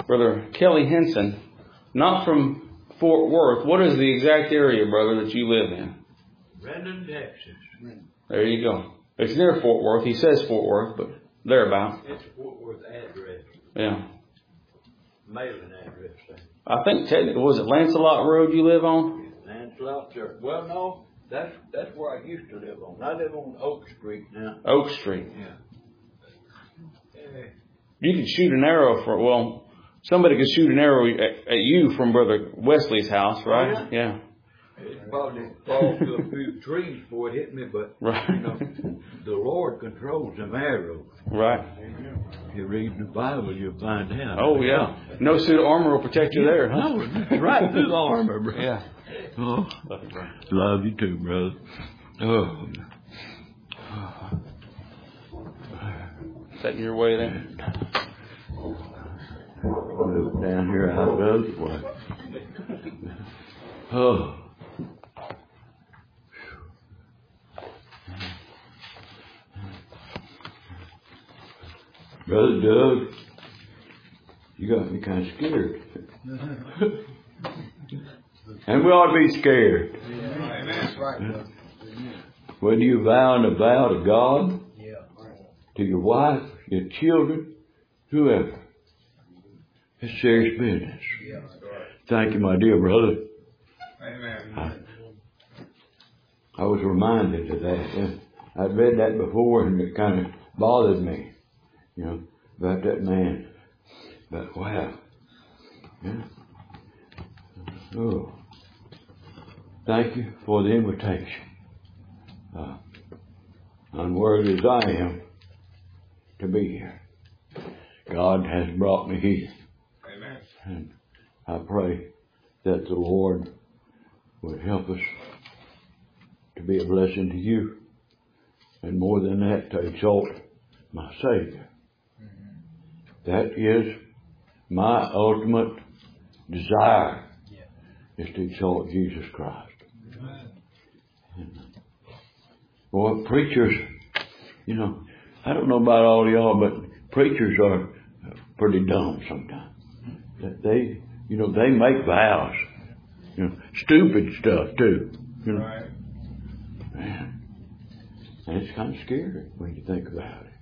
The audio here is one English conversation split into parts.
Brother Kelly Henson, not from Fort Worth. What is the exact area, brother, that you live in? Brandon, Texas. There you go. It's near Fort Worth. He says Fort Worth, but thereabouts. It's a Fort Worth address. Yeah. Mailing address. I think technically, was it Lancelot Road you live on? Lancelot Church. Well, no, that's where I used to live on. I live on Oak Street now. Oak Street. Yeah. You could shoot an arrow somebody could shoot an arrow at you from Brother Wesley's house, right? Oh, yeah. It probably fall through a few trees before it hit me, but right. The Lord controls them arrows. Right. If you read the Bible, you'll find out. Oh, yeah. No suit of armor will protect you there, huh? No, it's right through the armor, bro. Yeah. Oh, love you too, brother. Oh. Setting your way there. Move down here out the other way. Oh. Brother Doug, you got me kind of scared. And we ought to be scared. Amen. That's right, brother. When you vow a vow to God, to your wife, your children, whoever, it's serious business. Thank you, my dear brother. Amen. I was reminded of that. I'd read that before and it kind of bothered me, about that man. But wow. Yeah. Oh. Thank you for the invitation. Unworthy as I am to be here, God has brought me here. Amen. And I pray that the Lord would help us to be a blessing to you, and more than that, to exalt my Savior. That is my ultimate desire, is to exalt Jesus Christ. Boy, preachers, I don't know about all y'all, but preachers are pretty dumb sometimes. They make vows, stupid stuff too. Right. Man, and it's kind of scary when you think about it.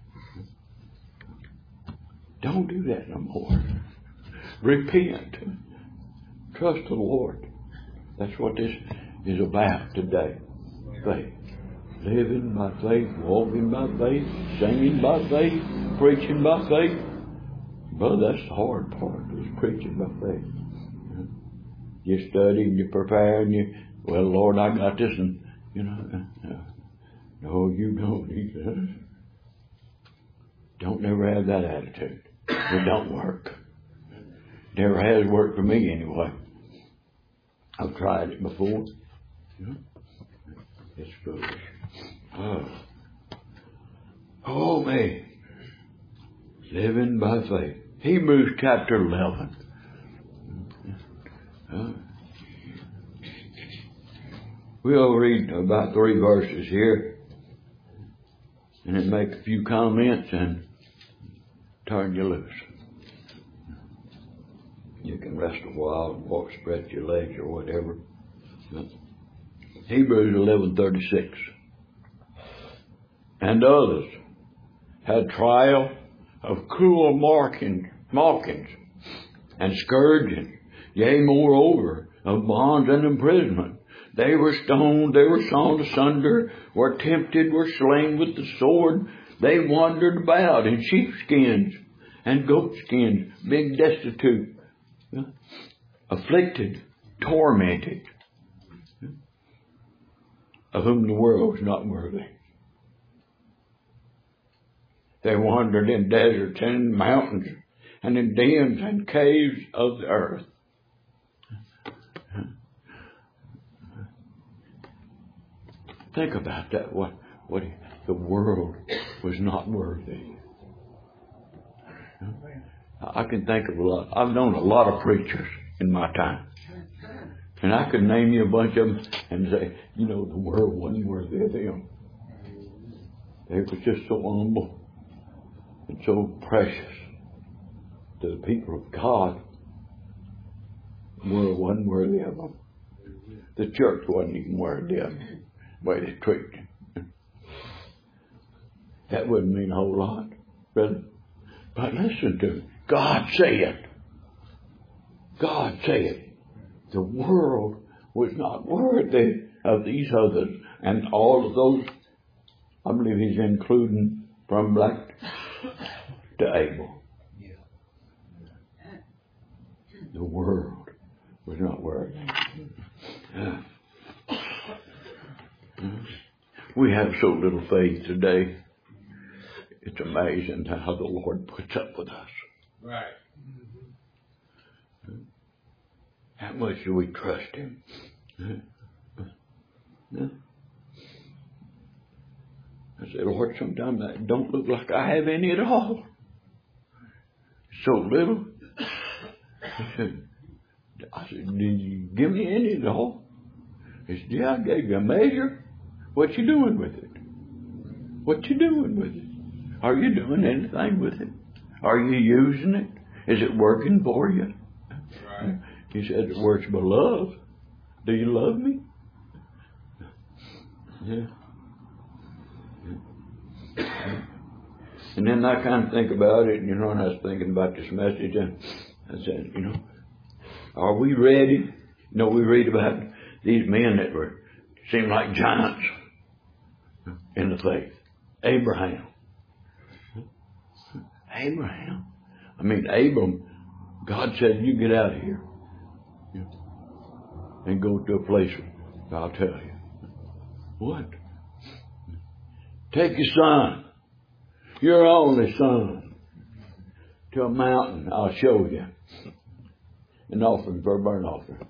Don't do that no more. Repent. Trust the Lord. That's what this is about today. Faith. Living by faith, walking by faith, singing by faith, preaching by faith. Brother, that's the hard part, is preaching by faith. You study and you prepare and well, Lord, I got this, and no, you don't either. Don't never have that attitude. It don't work. Never has worked for me anyway. I've tried it before. It's foolish. Oh man. Living by faith. Hebrews chapter 11. We'll read about 3 verses here, and then make a few comments and turn you loose. You can rest a while and walk, stretch your legs or whatever. Hebrews 11:36. And others had trial of cruel mockings and scourging, yea, moreover, of bonds and imprisonment. They were stoned, they were sawn asunder, were tempted, were slain with the sword. They wandered about in sheepskins and goatskins, being destitute, afflicted, tormented, of whom the world was not worthy. They wandered in deserts and in mountains and in dens and caves of the earth. Think about that. What the world was not worthy. I can think of a lot. I've known a lot of preachers in my time. And I could name you a bunch of them and say, the world wasn't worthy of them. They were just so humble and so precious. to the people of God, the world wasn't worthy of them. The church wasn't even worthy of them, the way they treated him. That wouldn't mean a whole lot, brother. But listen to me. God said, the world was not worthy of these others. And all of those, I believe he's including from Black to Abel. The world was not worthy. We have so little faith today. It's amazing how the Lord puts up with us. Right. How much do we trust him? I said, Lord, sometimes that don't look like I have any at all. So little. I said, did you give me any at all? He said, yeah, I gave you a measure. What you doing with it? What you doing with it? Are you doing anything with it? Are you using it? Is it working for you? Right. He said, it works by love. Do you love me? Yeah. And then I kind of think about it, and I was thinking about this message, and I said, are we ready? We read about these men that seemed like giants in the faith. Abraham. I mean, Abram, God said, you get out of here and go to a place where I'll tell you. What? Take your son, your only son, to a mountain I'll show you, and offer him for a burnt offering.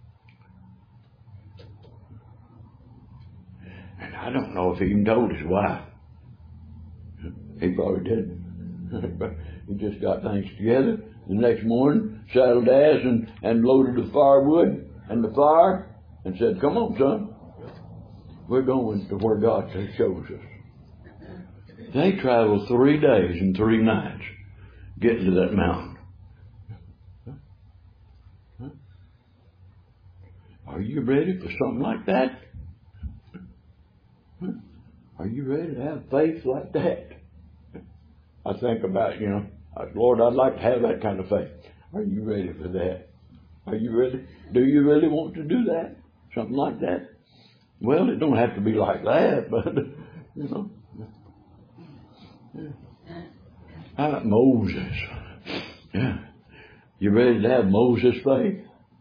And I don't know if he even told his wife. He probably didn't. He just got things together. The next morning, saddled ass and loaded the firewood and the fire and said, come on, son. We're going to where God shows us. They traveled 3 days and 3 nights getting to that mountain. Are you ready for something like that? Are you ready to have faith like that? I think about, Lord, I'd like to have that kind of faith. Are you ready for that? Are you ready? Do you really want to do that? Something like that? Well, it don't have to be like that, but, How about Moses? Yeah. You ready to have Moses' faith?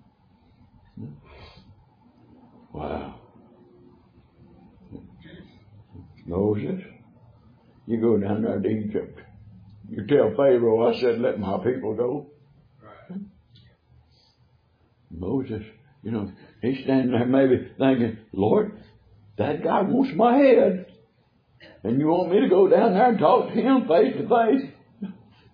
Wow. Moses, you go down there to Egypt. You tell Pharaoh, I said, let my people go. Right. Moses, he's standing there maybe thinking, Lord, that guy wants my head. And you want me to go down there and talk to him face to face?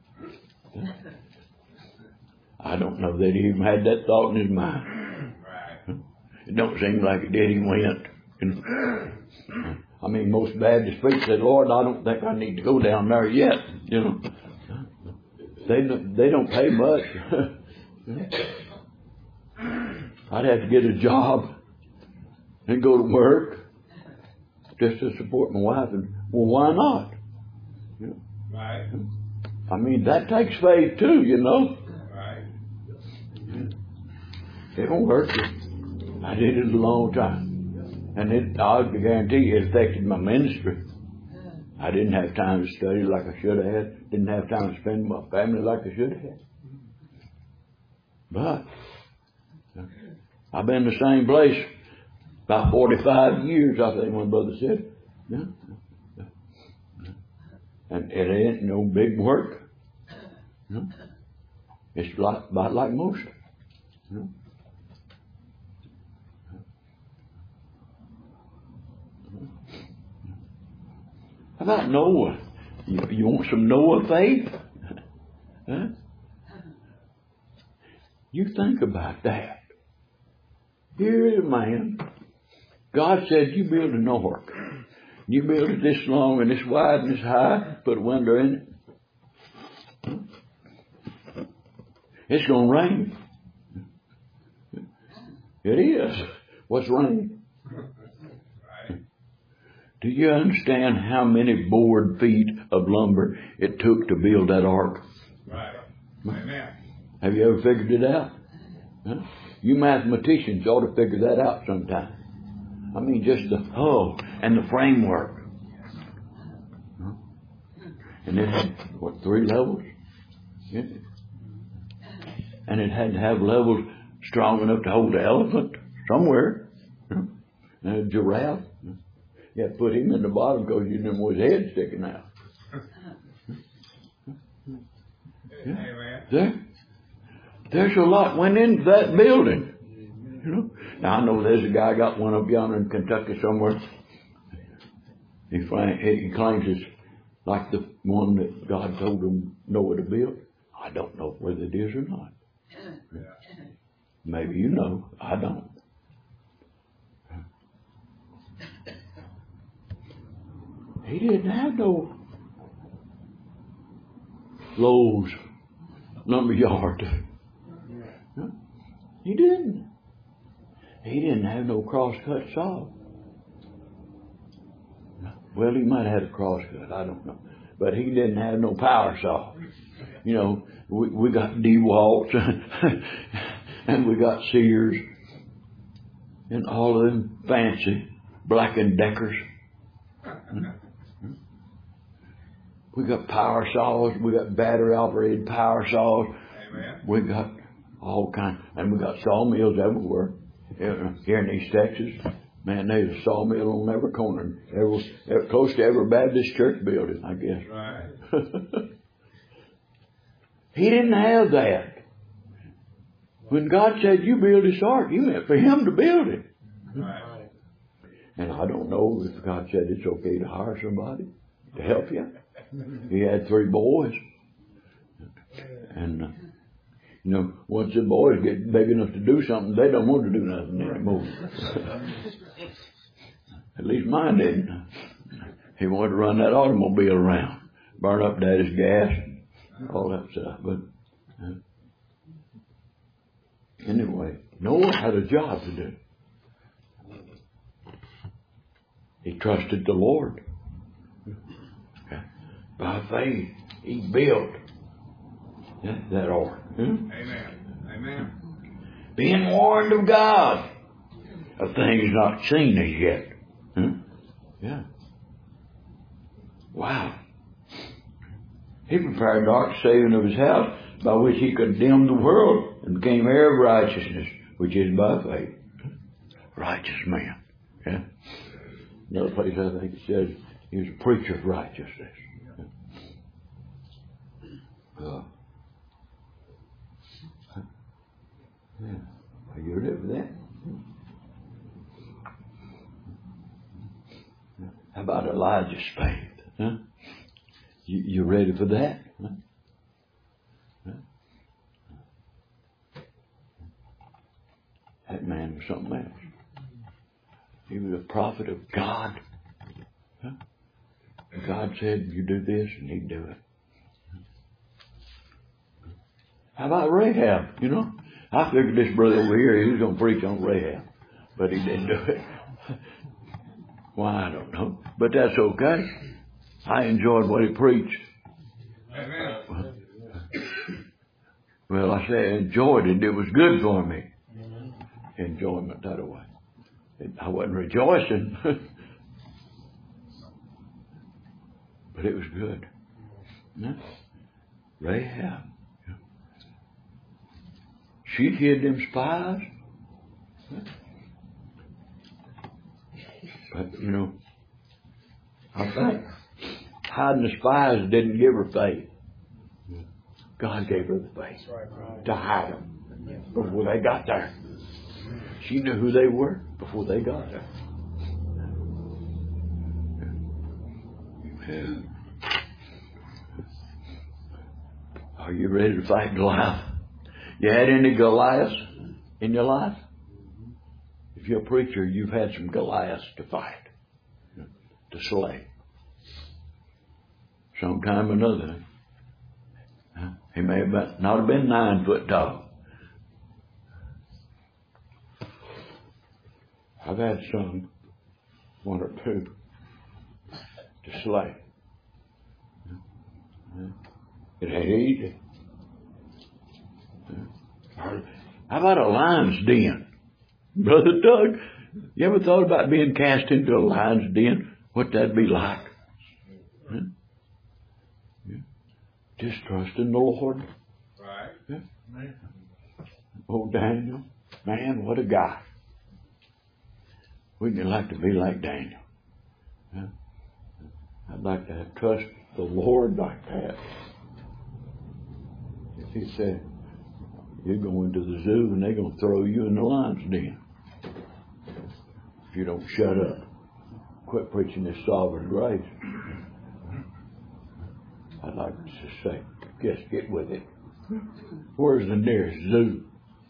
I don't know that he even had that thought in his mind. Right. It don't seem like it did. He went. I mean, most Baptist preachers said, Lord, I don't think I need to go down there yet. They don't pay much. I'd have to get a job and go to work just to support my wife. And, well, why not? Right. I mean, that takes faith too, Right. It don't hurt you. I did it a long time. And I guarantee you it affected my ministry. I didn't have time to study like I should have had. Didn't have time to spend with my family like I should have had. But I've been in the same place about 45 years, I think my brother said. Yeah. And it ain't no big work. It's about like most. How about Noah? You want some Noah faith? Huh? You think about that. Here is a man. God said, you build an ark. You build it this long and this wide and this high. Put a window in it. It's going to rain. It is. What's rain? Do you understand how many board feet of lumber it took to build that ark? Right. Amen. Have you ever figured it out? Huh? You mathematicians ought to figure that out sometime. I mean, just the hull and the framework. Huh? And it had, 3 levels? Yeah. And it had to have levels strong enough to hold the elephant somewhere. Huh? And a giraffe. You had to put him in the bottom because you didn't know his head sticking out. Yeah. There's a lot went into that building. You know. Now I know there's a guy got one up yonder in Kentucky somewhere. He claims it's like the one that God told him Noah to build. I don't know whether it is or not. Maybe you know. I don't. He didn't have no Lowe's lumber yard. He didn't. He didn't have no cross-cut saw. Well, he might have had a cross-cut. I don't know. But he didn't have no power saw. You know, we got DeWalt's and we got Sears and all of them fancy Black & Deckers. We got power saws. We got battery-operated power saws. Amen. We got all kinds. And we got sawmills everywhere. Here in East Texas, man, there's a sawmill on every corner. Close to every Baptist church building, I guess. Right. He didn't have that. When God said, you build this ark, He meant for Him to build it. Right. And I don't know if God said it's okay to hire somebody to help you. He had 3 boys. And, you know, once the boys get big enough to do something, they don't want to do nothing anymore. At least mine didn't. He wanted to run that automobile around, burn up Daddy's gas, all that stuff. But anyway, Noah had a job to do. He trusted the Lord. By faith, he built that ark. Amen. Amen. Being warned of God of things not seen as yet. Yeah. Wow. He prepared the ark, saving of his house, by which he condemned the world and became heir of righteousness, which is by faith. Righteous man. Yeah. Another place I think it says he was a preacher of righteousness. Yeah. Are you ready for that? How about Elijah's faith? Huh? You ready for that? Huh? Huh? That man was something else. He was a prophet of God. Huh? God said, you do this, and he'd do it. How about Rahab? You know, I figured this brother over here, he was going to preach on Rahab, but he didn't do it. Why, I don't know. But that's okay. I enjoyed what he preached. Amen. Well, I say I enjoyed it. It was good for me. Enjoyment that way. I wasn't rejoicing, but it was good. Yeah. Rahab. She hid them spies. But, you know, I think hiding the spies didn't give her faith. God gave her the faith to hide them before they got there. She knew who they were before they got there. Are you ready to fight Goliath? You had any Goliaths in your life? If you're a preacher, you've had some Goliaths to fight, to slay. Sometime or another, He may have not have been 9 foot tall. I've had some, 1 or 2, to slay. It ain't easy. How about a lion's den? Brother Doug, you ever thought about being cast into a lion's den? What that'd be like? Huh? Yeah. Just trust in the Lord. Right. Yeah. Oh, Daniel, man, what a guy. Wouldn't you like to be like Daniel? Yeah. I'd like to have trust the Lord like that. If He said, you're going to the zoo and they're going to throw you in the lion's den if you don't shut up. Quit preaching this sovereign grace. I'd like to say, just get with it. Where's the nearest zoo?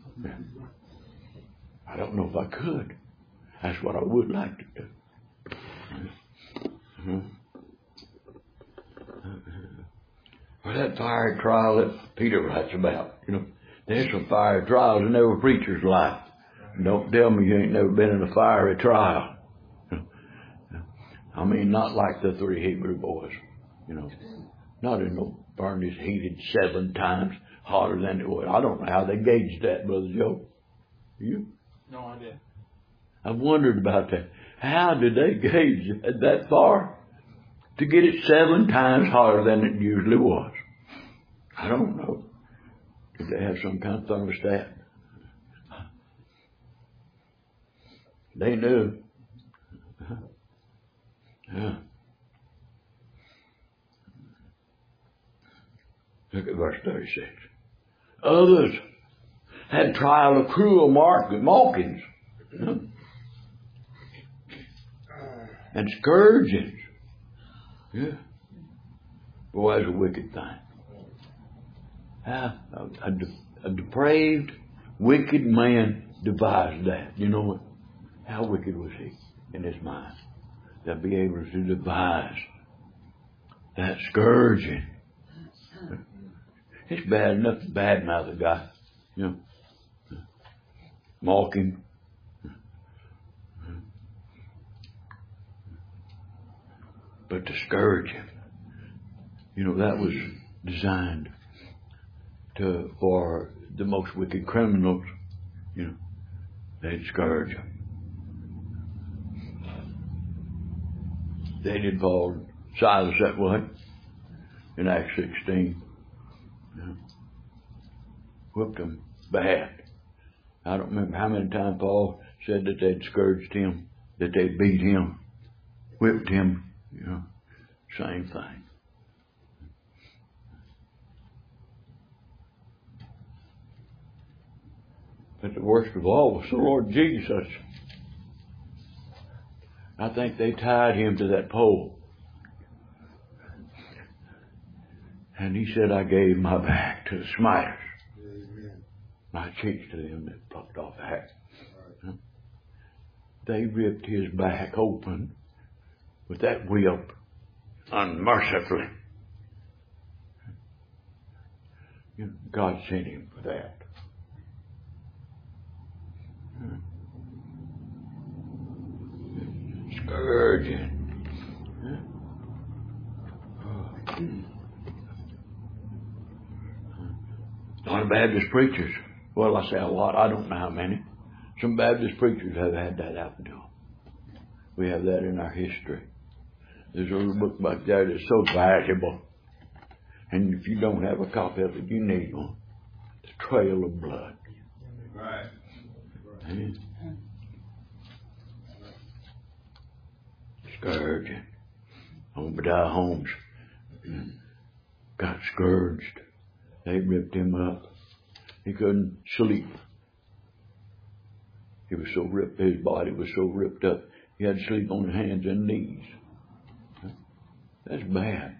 I don't know if I could. That's what I would like to do. Well, that fiery trial that Peter writes about, there's some fiery trials in every preacher's life. Don't tell me you ain't never been in a fiery trial. I mean, not like the 3 Hebrew boys, not in no furnace heated 7 times hotter than it was. I don't know how they gauged that, Brother Joe. You? No idea. I've wondered about that. How did they gauge that far to get it 7 times hotter than it usually was? I don't know. Did they have some kind of thermostat? They knew. Yeah. Look at verse 36. Others had trial of cruel mockings and scourgings. Yeah. Boy, that's a wicked thing. A depraved, wicked man devised that. You know what? How wicked was he in his mind to be able to devise that scourging? It's bad enough to badmouth a guy, mock him. But to scourge him, that was designed for the most wicked criminals. They'd scourge him. They did Paul Silas that way in Acts 16. Whipped him bad. I don't remember how many times Paul said that they'd scourged him, that they'd beat him, whipped him, same thing. But the worst of all was the Lord Jesus. I think they tied him to that pole. And he said, I gave my back to the smiters. Amen. My cheeks to them that plucked off the hair. Right. They ripped his back open with that whip unmercifully. God sent him for that. Scourging. A lot of Baptist preachers, well, I say a lot, I don't know how many. Some Baptist preachers have had that happen to them. We have that in our history. There's a little book back there that's so valuable. And if you don't have a copy of it, you need one. The Trail of Blood. Right. And scourging. Obadiah Holmes got scourged. They ripped him up. He couldn't sleep. He was so ripped, his body was so ripped up, he had to sleep on his hands and knees. That's bad.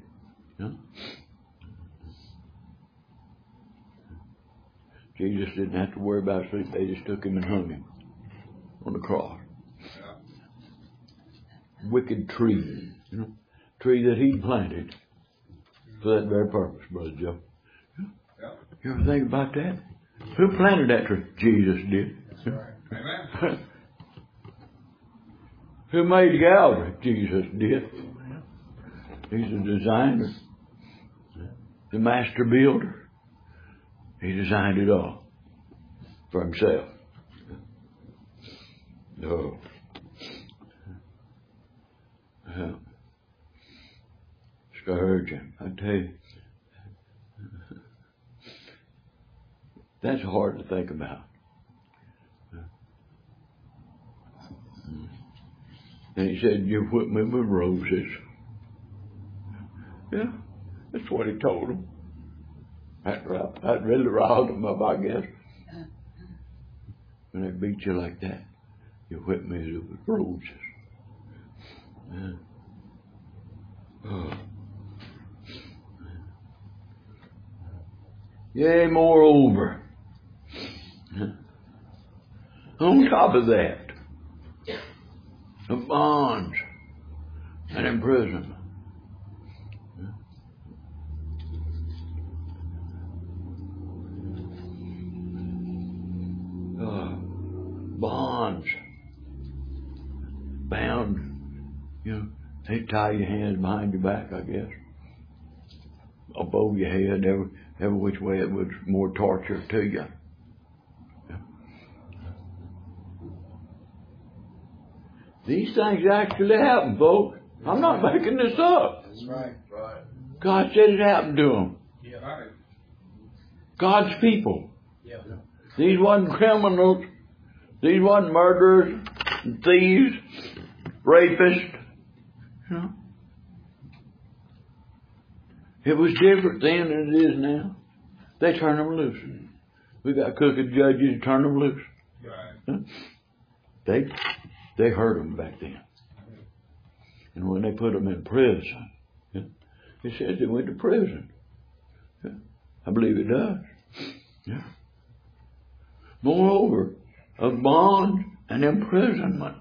Jesus didn't have to worry about sleep. They just took him and hung him on the cross. Wicked tree, tree that he planted for that very purpose, Brother Joe. You ever think about that? Who planted that tree? Jesus did. That's right. Amen. Who made Calvary? Jesus did. He's the designer, the master builder. He designed it all for himself. No. Scourging, I tell you. That's hard to think about. And he said, "You whip me with roses." Yeah, that's what he told them. That really riled them up, I guess. When they beat you like that, you whip me with roses. Yeah. Oh. Yea, moreover, on top of that, of bonds and imprisonment. Bonds. Bound. They tie your hands behind your back, I guess. Above your head, every which way it was more torture to you. These things actually happen, folks. I'm not making this up. That's right. Right. God said it happened to them. Yeah. Right. God's people. Yeah. These wasn't criminals. These wasn't murderers, thieves, rapists. It was different then than it is now. They turn them loose. We got crooked judges who turn them loose. Right. They hurt them back then. And when they put them in prison, it says they went to prison. I believe it does. Yeah. Moreover, of bond and imprisonment.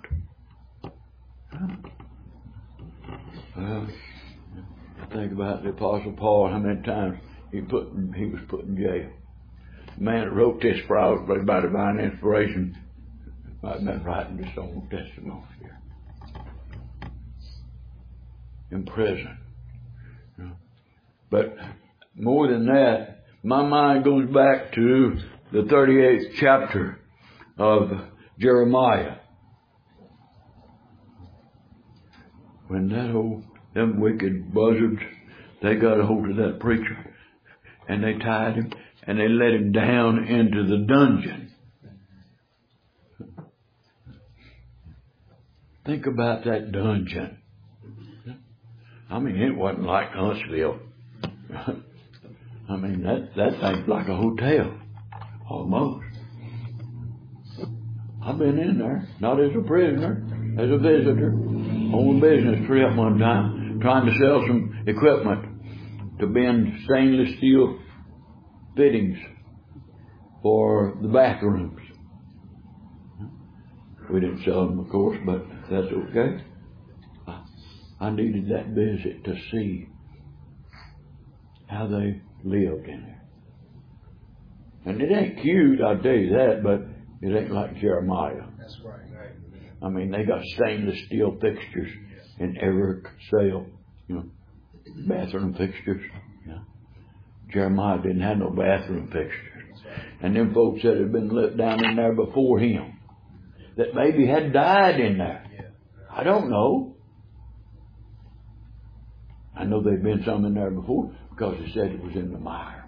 Think about the Apostle Paul, how many times he was put in jail. The man that wrote this probably by divine inspiration might have been writing this own testimony here. In prison. But more than that, my mind goes back to the 38th chapter of Jeremiah. When them wicked buzzards, they got a hold of that preacher and they tied him and they let him down into the dungeon. Think about that dungeon. I mean, it wasn't like Huntsville. I mean, that thing's like a hotel, almost. I've been in there, not as a prisoner, as a visitor, on a business trip one time, trying to sell some equipment to bend stainless steel fittings for the bathrooms. We didn't sell them, of course, but that's okay. I needed that visit to see how they lived in there. And it ain't cute, I'll tell you that, but it ain't like Jeremiah. That's right. I mean, they got stainless steel fixtures in every cell, bathroom fixtures. Jeremiah didn't have no bathroom fixtures. And them folks that had been let down in there before him, that maybe had died in there. I don't know. I know there'd been some in there before because it said it was in the mire.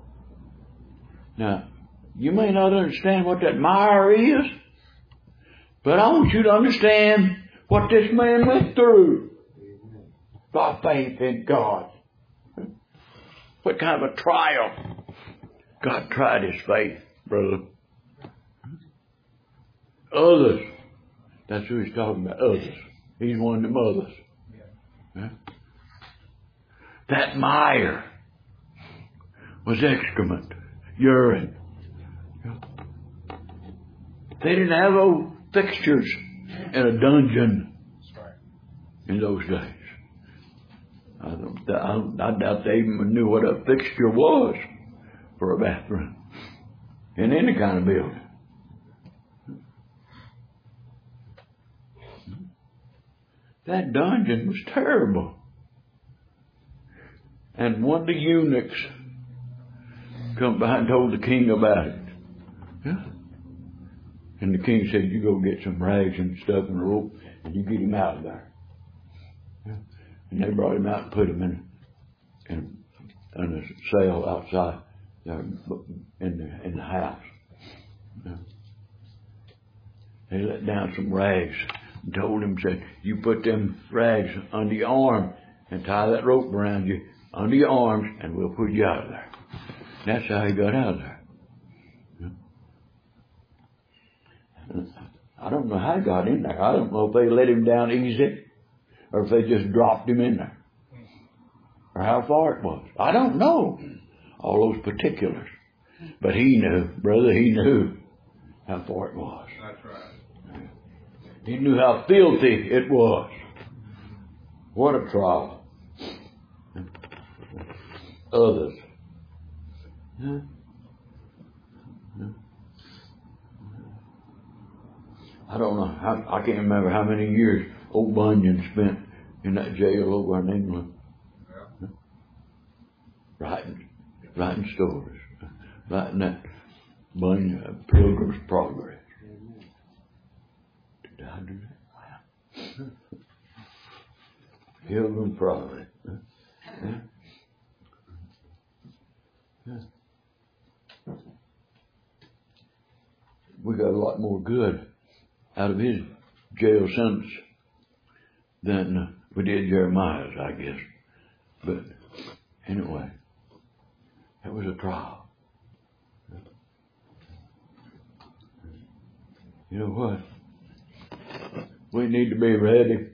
Now, you may not understand what that mire is, but I want you to understand what this man went through by faith in God. What kind of a trial? God tried his faith, brother. Others. That's who he's talking about, others. He's one of them others. Yeah. That mire was excrement, urine. They didn't have those fixtures in a dungeon in those days. I doubt they even knew what a fixture was. for a bathroom in any kind of building. That dungeon was terrible. And one of the eunuchs come by and told the king about it. Yeah. And the king said, you go get some rags and stuff and a rope and you get him out of there. Yeah. And they brought him out and put him in a cell outside in the house. Yeah. They let down some rags and told him, said, you put them rags under your arm and tie that rope around you under your arms and we'll put you out of there. That's how he got out of there. Yeah. I don't know how he got in there. I don't know if they let him down easy or if they just dropped him in there or how far it was. I don't know all those particulars. But he knew, brother, he knew how far it was. That's right. He knew how filthy it was. What a trial. Others. Yeah. Yeah. I don't know. I can't remember how many years old Bunyan spent in that jail over in England. Yeah. Writing stories. Writing that Bunyan Pilgrim's Progress. Did I do that? Wow. Pilgrim's Progress. Yeah. Yeah. We got a lot more good out of his jail sentence than we did Jeremiah's, I guess. But anyway, it was a trial. You know what? We need to be ready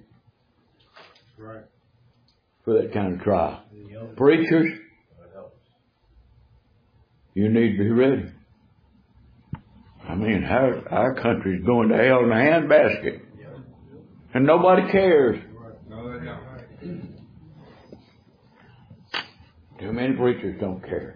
for that kind of trial. Preachers, you need to be ready. I mean, our country's going to hell in a handbasket. And nobody cares. No, they don't. Too many preachers don't care.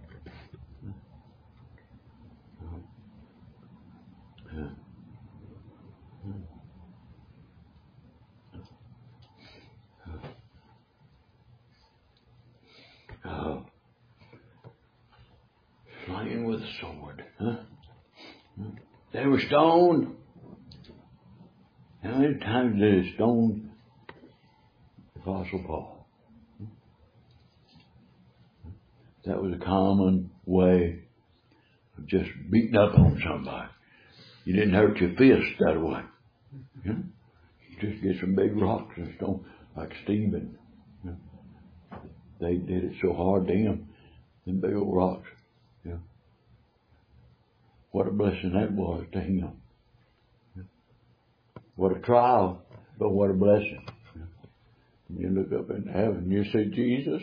Slain with a sword. Huh? They were stoned. How many times did they stone the Apostle Paul? That was a common way of just beating up on somebody. You didn't hurt your fist that way. You know? You just get some big rocks and stone, like Stephen. You know? They did it so hard to him, them big old rocks. You know? What a blessing that was to him. What a trial, but what a blessing. You look up in heaven and you say, Jesus?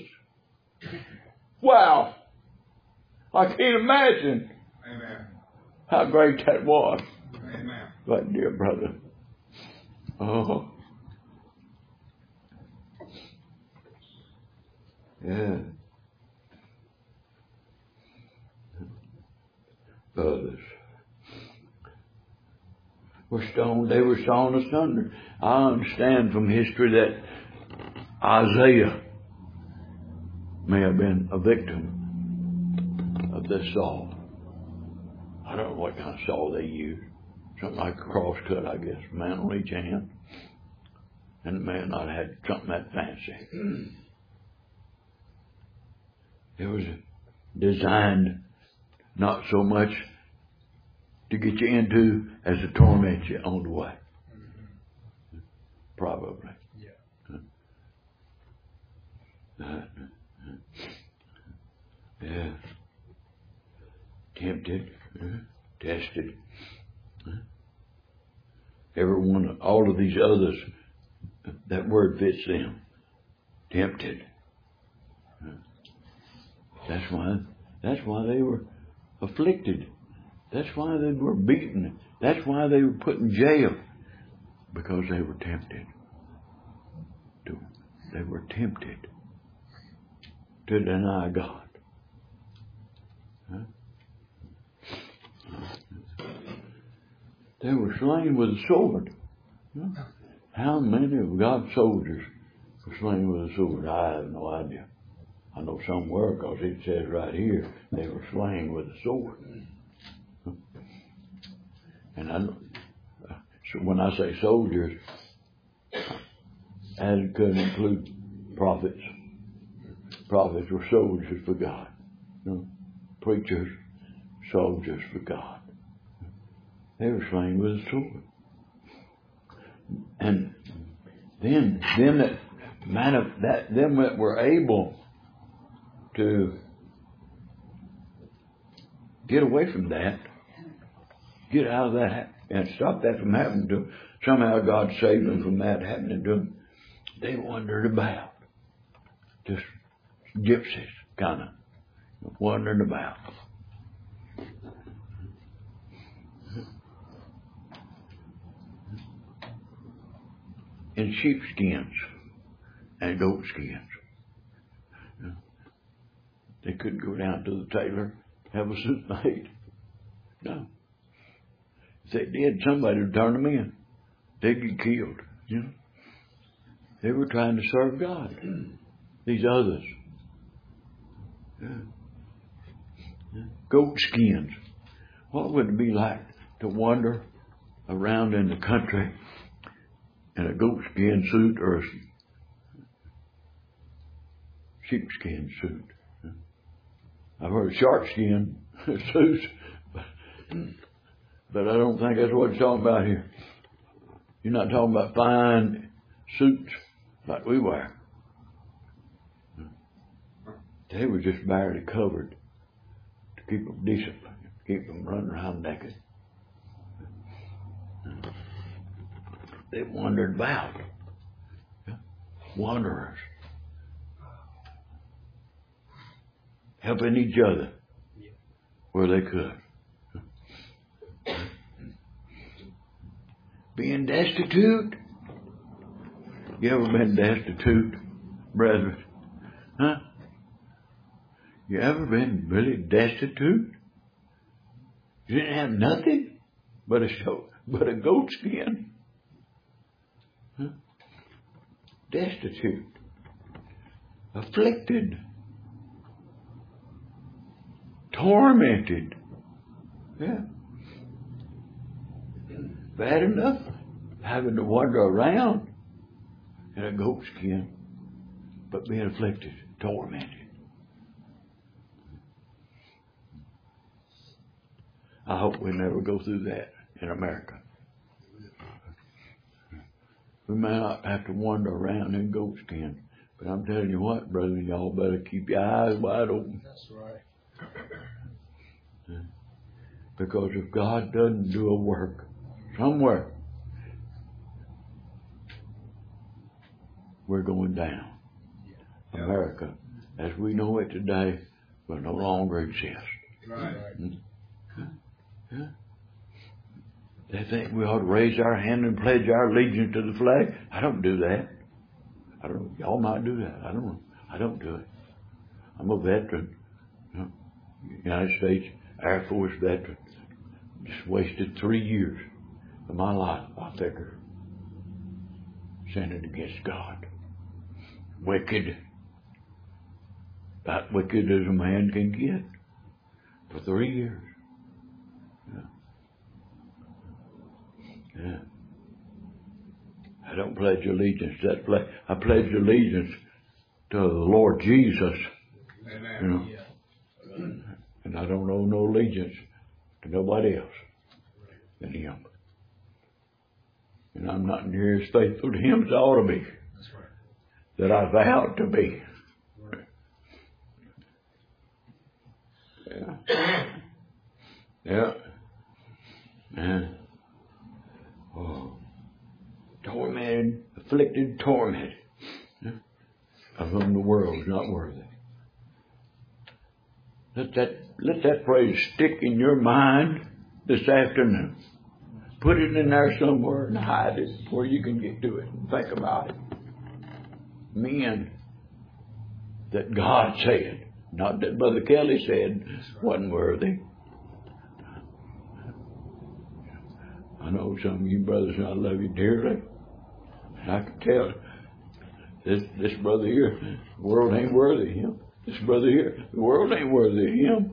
Wow! I can't imagine Amen. how great that was. Amen. But dear brother, oh, yeah. Others were stoned. They were sawn asunder. I understand from history that Isaiah may have been a victim of this saw. I don't know what kind of saw they used. Something like a cross cut, I guess. A man on each hand. And the man not had something that fancy. It was designed not so much to get you into as to torment you on the way. Probably. Yeah. Yeah. Tempted. Tested. Everyone, all of these others, that word fits them. Tempted. That's why they were afflicted. That's why they were beaten. That's why they were put in jail. Because they were tempted. They were tempted to deny God. They were slain with a sword. How many of God's soldiers were slain with a sword? I have no idea. I know some were, because it says right here they were slain with a sword. And so when I say soldiers, that could include prophets. Prophets were soldiers for God. Preachers, soldiers for God. They were slain with a sword. And then them that were able to get away from that, get out of that, and stop that from happening to them. Somehow God saved them from that happening to them. They wandered about, just gypsies, kind of wandering about. In sheepskins and goatskins. They couldn't go down to the tailor, have a suit made. No. If they did, somebody would turn them in. They'd get killed. They were trying to serve God. These others. Goat skins. What would it be like to wander around in the country in a goatskin suit or a sheepskin suit? I've heard of sharkskin suits, but I don't think that's what it's talking about here. You're not talking about fine suits like we wear. They were just barely covered to keep them decent, keep them running around naked. They wandered about. Wanderers. Helping each other where they could. Being destitute. You ever been destitute, brethren? Huh? You ever been really destitute? You didn't have nothing but a goat skin. Huh? Destitute. Afflicted. Tormented. Yeah. Bad enough having to wander around in a goat skin, but being afflicted, tormented. I hope we never go through that in America. We may not have to wander around in goat skin, but I'm telling you what, brother, y'all better keep your eyes wide open. That's right. Because if God doesn't do a work somewhere, we're going down. America, as we know it today, will no longer exist. Right. Yeah. They think we ought to raise our hand and pledge our allegiance to the flag. I don't do that. I don't. Y'all might do that. I don't know. I don't do it. I'm a veteran. United States Air Force veteran. Just wasted 3 years of my life, I figure, sinning against God. Wicked. About wicked as a man can get. For 3 years. Yeah. I don't pledge allegiance to that flag. I pledge allegiance to the Lord Jesus. Amen. You know. And I don't owe no allegiance to nobody else than Him. And I'm not near as faithful to Him as I ought to be. That's right. That I vowed to be. Yeah. Yeah. And tormented, afflicted, tormented, of whom the world is not worthy. Let that phrase stick in your mind this afternoon. Put it in there somewhere and hide it where you can get to it and think about it. Men that God said Not that Brother Kelly said wasn't worthy. I know some of you brothers, I love you dearly. I can tell this brother here, the world ain't worthy of him. This brother here, the world ain't worthy of him.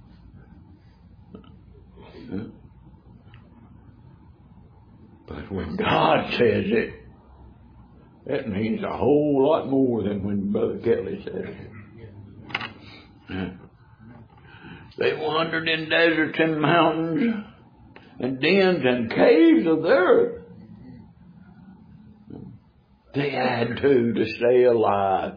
But when God says it, that means a whole lot more than when Brother Kelly says it. Yeah. They wandered in deserts and mountains and dens and caves of the earth. They had to stay alive.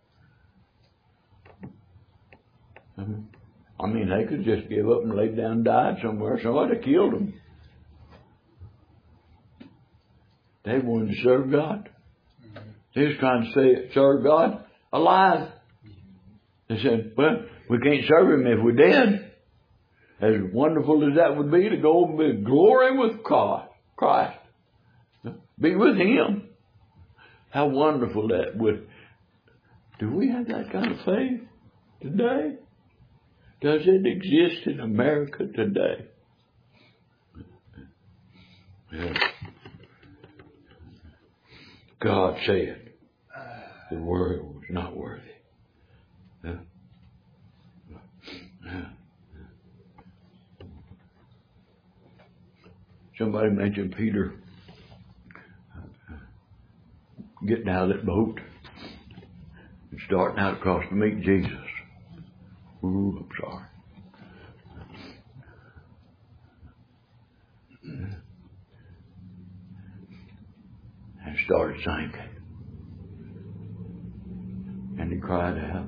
I mean, they could just give up and lay down and die somewhere. Somebody killed them. They wanted to serve God. They was trying to serve God alive. They said, well, we can't serve Him if we're dead. As wonderful as that would be to go and be glory with Christ. Be with Him. How wonderful that would. Do we have that kind of faith today? Does it exist in America today? Yeah. God said the world was not worthy. Yeah. Yeah. Somebody mentioned Peter getting out of that boat and starting out across to meet Jesus. Ooh, I'm sorry. And started sinking. And he cried out.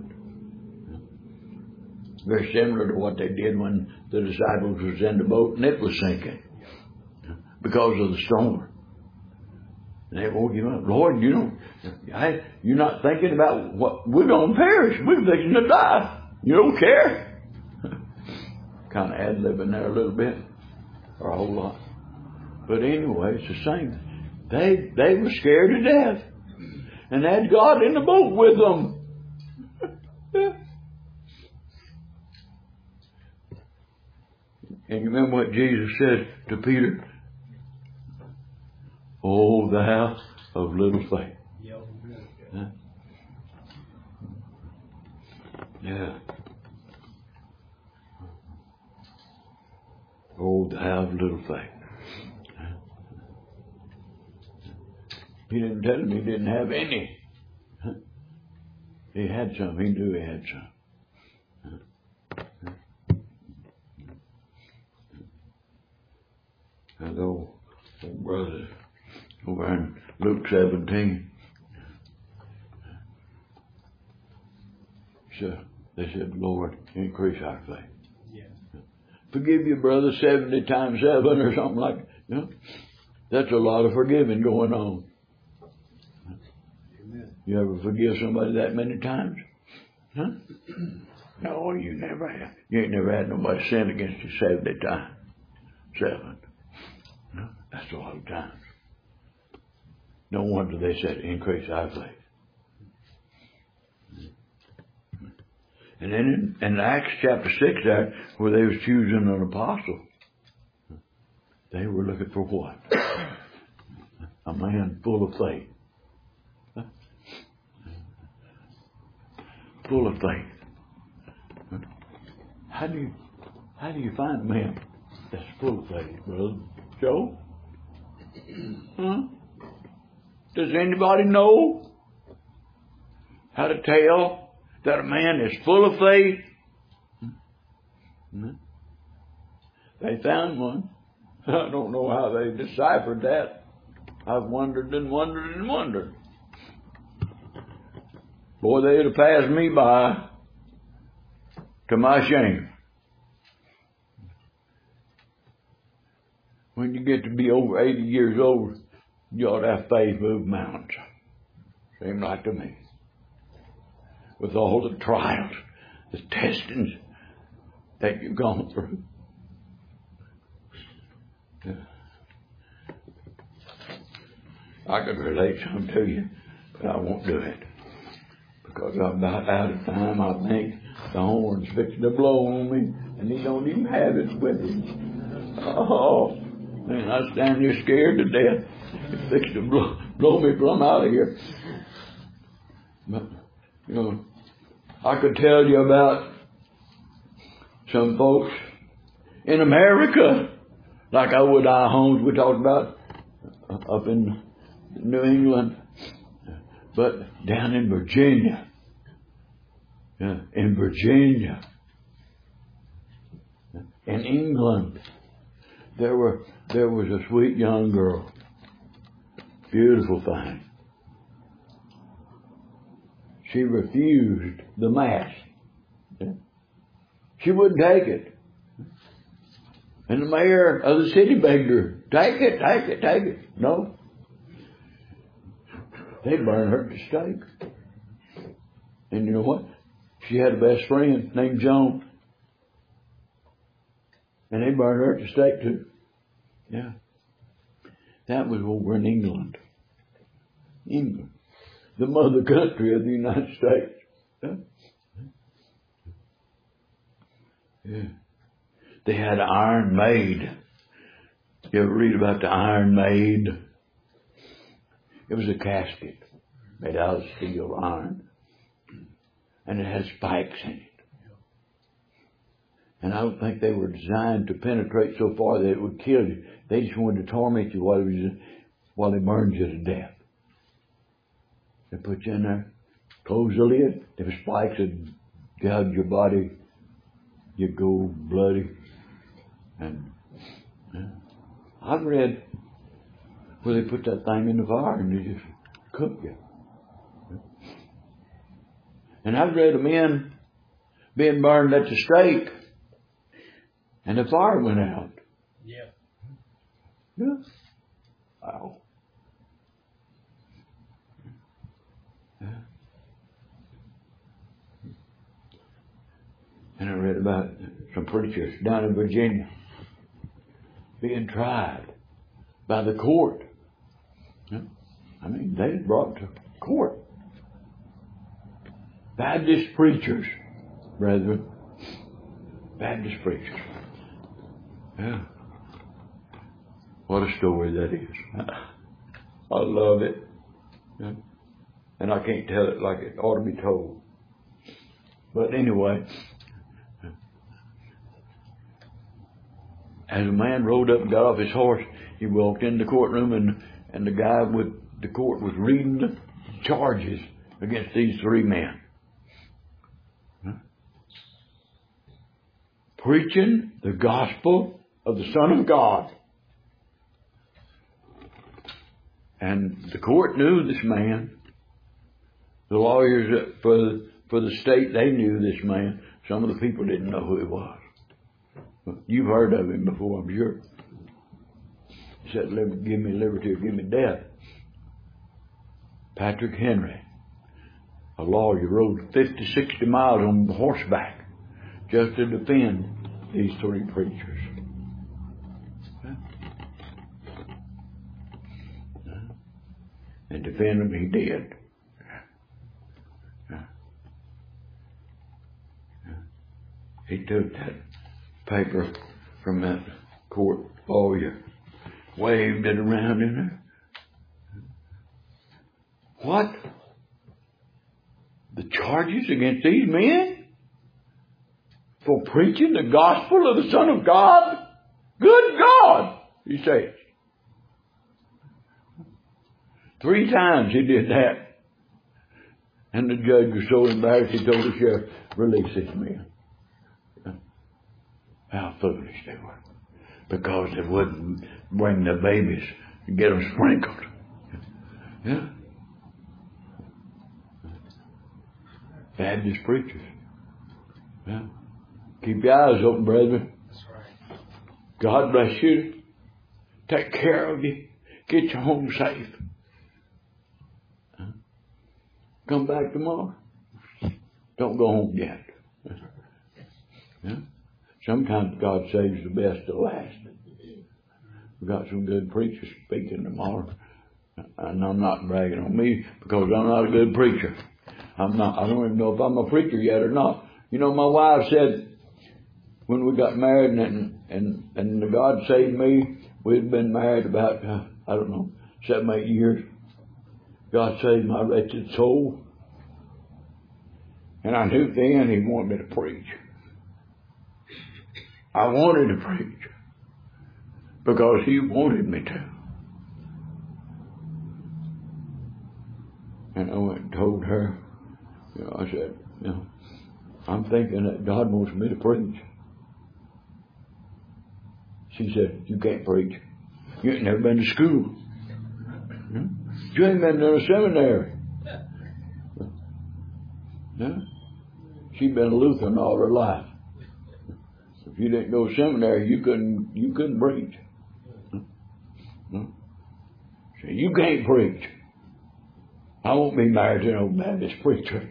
Very similar to what they did when the disciples was in the boat and it was sinking. Because of the storm. And they won't give up. Lord, you're not thinking about what we're going to perish. We're fixing to die. You don't care. Kind of ad-libbing there a little bit. Or a whole lot. But anyway, it's the same. They were scared to death. And had God in the boat with them. And you remember what Jesus said to Peter? Oh, thou of little faith. Huh? Yeah. Oh, thou of little faith. He didn't tell him he didn't have any. He had some. He knew he had some. And old brother over in Luke 17. So they said, Lord, increase our faith. Yeah. Forgive your brother 70 times 7 or something like that. You know? That's a lot of forgiving going on. Amen. You ever forgive somebody that many times? Huh? No, you never have. You ain't never had nobody sin against you 70 times. 7. No, that's a lot of times. No wonder they said increase our faith. And then in Acts chapter 6 there, where they was choosing an apostle, they were looking for what? A man full of faith. Full of faith. How do you find a man that's full of faith, brother Joe? Huh? Does anybody know how to tell that a man is full of faith? They found one. I don't know how they deciphered that. I've wondered and wondered and wondered. Boy, they'd have passed me by to my shame. When you get to be over 80 years old, you ought to have faith move mountains. Seems like to me. With all the trials, the testings that you've gone through. I could relate some to you, but I won't do it. Because I'm about out of time, I think. The horn's fixing to blow on me, and he don't even have it with him. Oh, man, I stand here scared to death. He's fixing to blow me plumb out of here. But, you know, I could tell you about some folks in America, like Obadiah Holmes we talked about up in New England, but down in Virginia. In Virginia, in England, there was a sweet young girl, beautiful thing. She refused the Mass. She wouldn't take it. And the mayor of the city begged her, take it, take it, take it. No. They burned her at the stake. And you know what? She had a best friend named Joan. And they burned her at the stake too. Yeah. That was over in England. England. The mother country of the United States. Yeah. Yeah. They had an Iron Maid. You ever read about the Iron Maid? It was a casket made out of steel iron. And it had spikes in it. And I don't think they were designed to penetrate so far that it would kill you. They just wanted to torment you while they burned you to death. They put you in there, close the lid. If spikes would gouge your body, you'd go bloody. And I've read where they put that thing in the fire and they just cook you. And I've read of men being burned at the stake and the fire went out. Yeah. Yeah. Wow. Yeah. And I read about some preachers down in Virginia being tried by the court. Yeah. I mean, they brought to court. Baptist preachers, brethren. Baptist preachers. Yeah. What a story that is. I love it. Yeah. And I can't tell it like it ought to be told. But anyway, as a man rode up and got off his horse, he walked in the courtroom and the guy with the court was reading the charges against these three men. Preaching the gospel of the Son of God. And the court knew this man. The lawyers for the state, they knew this man. Some of the people didn't know who he was. But you've heard of him before, I'm sure. He said, give me liberty or give me death. Patrick Henry, a lawyer, rode 50, 60 miles on horseback just to defend these three preachers. And defend them, he did. He took that paper from that court lawyer, waved it around in there. What? The charges against these men? For preaching the gospel of the Son of God? Good God, he says. 3 times he did that. And the judge was so embarrassed he told the sheriff, release these men. How foolish they were. Because they wouldn't bring the babies and get them sprinkled. Yeah. Baptist preachers. Yeah. Keep your eyes open, brethren. That's right. God bless you. Take care of you. Get you home safe. Come back tomorrow. Don't go home yet. Yeah. Sometimes God saves the best to last. We've got some good preachers speaking tomorrow. And I'm not bragging on me because I'm not a good preacher. I don't even know if I'm a preacher yet or not. You know, my wife said when we got married and God saved me, we'd been married about, 7, 8 years. God saved my wretched soul. And I knew then He wanted me to preach. I wanted to preach because He wanted me to. And I went and told her, I said, I'm thinking that God wants me to preach. She said, you can't preach. You ain't never been to school. You ain't been to a seminary. No. She'd been a Lutheran all her life. If you didn't go to seminary, you couldn't preach. So you can't preach. I won't be married to no Baptist preacher.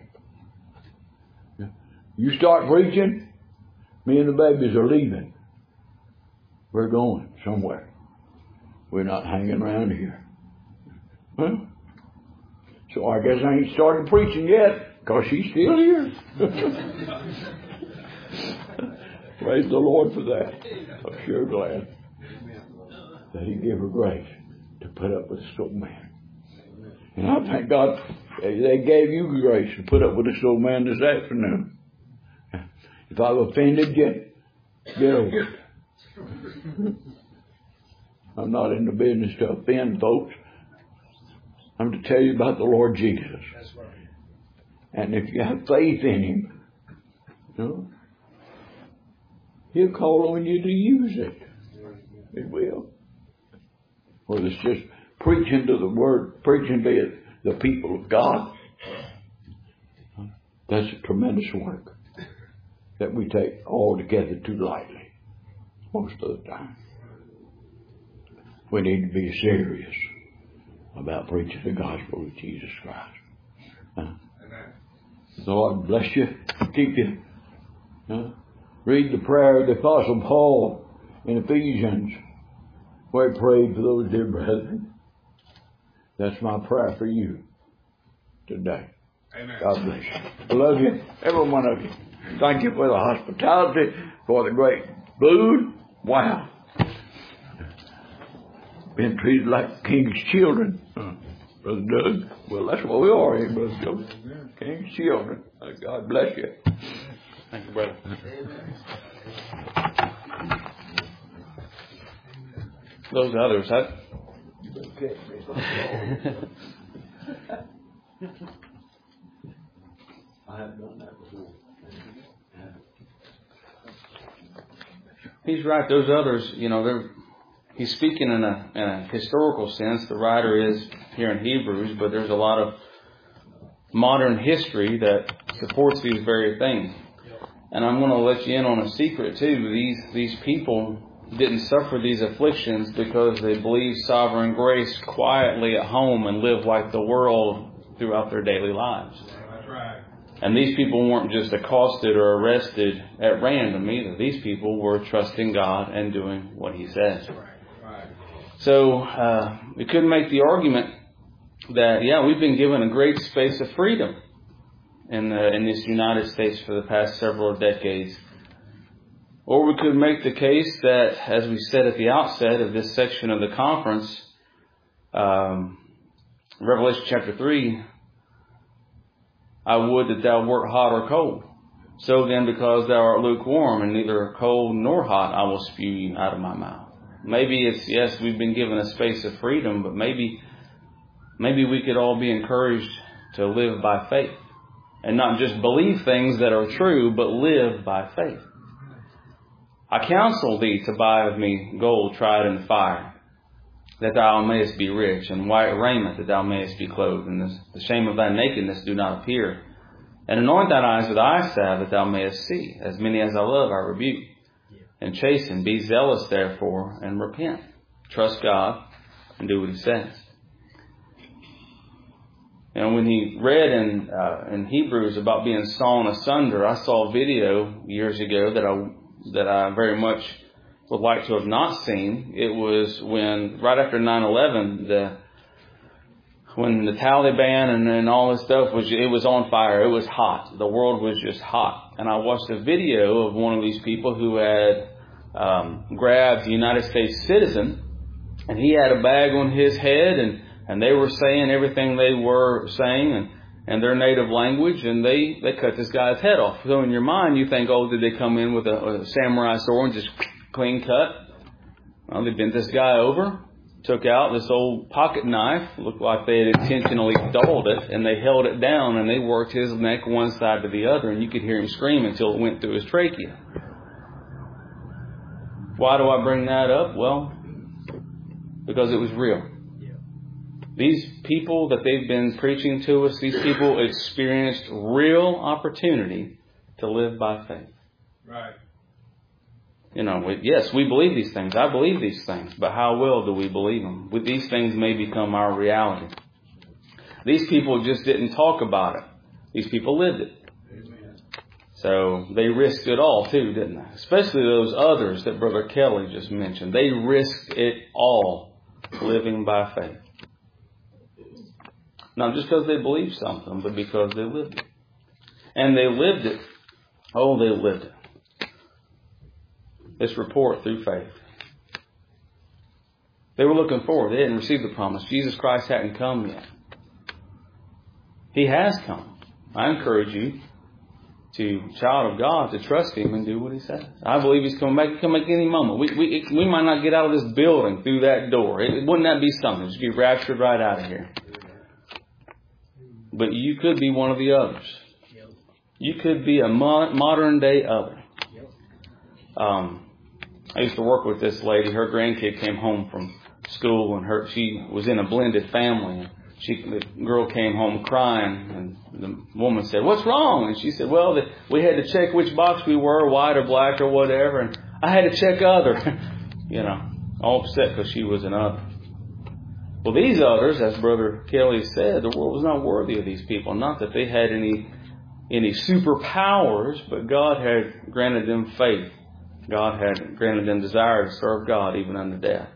You start preaching, me and the babies are leaving. We're going somewhere. We're not hanging around here. Well, so I guess I ain't started preaching yet, because she's still here. Praise the Lord for that. I'm sure glad that He gave her grace to put up with this old man. And I thank God they gave you grace to put up with this old man this afternoon. If I've offended you, get over it. I'm not in the business to offend folks. I'm to tell you about the Lord Jesus. And if you have faith in Him, He'll call on you to use it. He will. Well, it's just preaching to the Word, preaching to the people of God. That's a tremendous work that we take altogether too lightly most of the time. We need to be serious about preaching the gospel of Jesus Christ. The Lord bless you, keep you. Read the prayer of the Apostle Paul in Ephesians, where he prayed for those dear brethren. That's my prayer for you today. Amen. God bless you. I love you, every one of you. Thank you for the hospitality, for the great food. Wow. Been treated like king's children. Brother Doug? Well, that's what we are here, Brother Doug. King's children. God bless you. Thank you, brother. Those others, I have done that before. He's right. Those others, he's speaking in a historical sense. The writer is here in Hebrews, but there's a lot of modern history that supports these very things. And I'm going to let you in on a secret too. These people didn't suffer these afflictions because they believed sovereign grace quietly at home and lived like the world throughout their daily lives. That's right. And these people weren't just accosted or arrested at random either. These people were trusting God and doing what He says. Right. So we could make the argument that, we've been given a great space of freedom in this United States for the past several decades. Or we could make the case that, as we said at the outset of this section of the conference, Revelation chapter 3, I would that thou wert hot or cold. So then, because thou art lukewarm and neither cold nor hot, I will spew you out of my mouth. Maybe it's, yes, we've been given a space of freedom, but maybe we could all be encouraged to live by faith. And not just believe things that are true, but live by faith. I counsel thee to buy of me gold tried in fire, that thou mayest be rich, and white raiment, that thou mayest be clothed, and the shame of thy nakedness do not appear. And anoint thine eyes with eye salve, that thou mayest see. As many as I love, I rebuke and chasten. Be zealous, therefore, and repent. Trust God and do what He says. And when he read in Hebrews about being sawn asunder, I saw a video years ago that I very much would like to have not seen. It was when, right after 9/11, when the Taliban and all this stuff it was on fire. It was hot. The world was just hot. And I watched a video of one of these people who had grabbed a United States citizen, and he had a bag on his head, and they were saying everything they were saying and their native language, and they cut this guy's head off. So in your mind, you think, oh, did they come in with a samurai sword and just clean cut? Well, they bent this guy over, took out this old pocket knife, looked like they had intentionally dulled it, and they held it down, and they worked his neck one side to the other, and you could hear him scream until it went through his trachea. Why do I bring that up? Well, because it was real. These people that they've been preaching to us, these people experienced real opportunity to live by faith. Right. Yes, we believe these things. I believe these things. But how well do we believe them? These things may become our reality. These people just didn't talk about it. These people lived it. Amen. So they risked it all too, didn't they? Especially those others that Brother Kelly just mentioned. They risked it all living by faith. Not just because they believed something, but because they lived it. And they lived it. Oh, they lived it. This report through faith. They were looking forward. They hadn't received the promise. Jesus Christ hadn't come yet. He has come. I encourage you, child of God, to trust Him and do what He says. I believe He's coming back. He can come back any moment. We might not get out of this building through that door. Wouldn't that be something? Just be raptured right out of here. But you could be one of the others. You could be a modern day other. I used to work with this lady. Her grandkid came home from school, and she was in a blended family. The girl came home crying, and the woman said, "What's wrong?" And she said, "Well, we had to check which box we were, white or black or whatever, and I had to check other." All upset because she was an other. Well, these others, as Brother Kelly said, the world was not worthy of these people. Not that they had any superpowers, but God had granted them faith. God had granted them desire to serve God even unto death.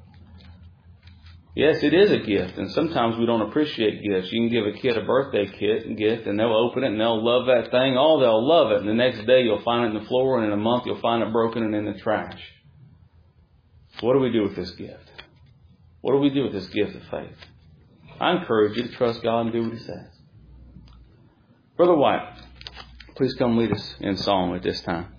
Yes, it is a gift, and sometimes we don't appreciate gifts. You can give a kid a birthday gift, and they'll open it, and they'll love that thing. Oh, they'll love it. And the next day, you'll find it in the floor, and in a month, you'll find it broken and in the trash. What do we do with this gift? What do we do with this gift of faith? I encourage you to trust God and do what He says. Brother White, please come lead us in song at this time.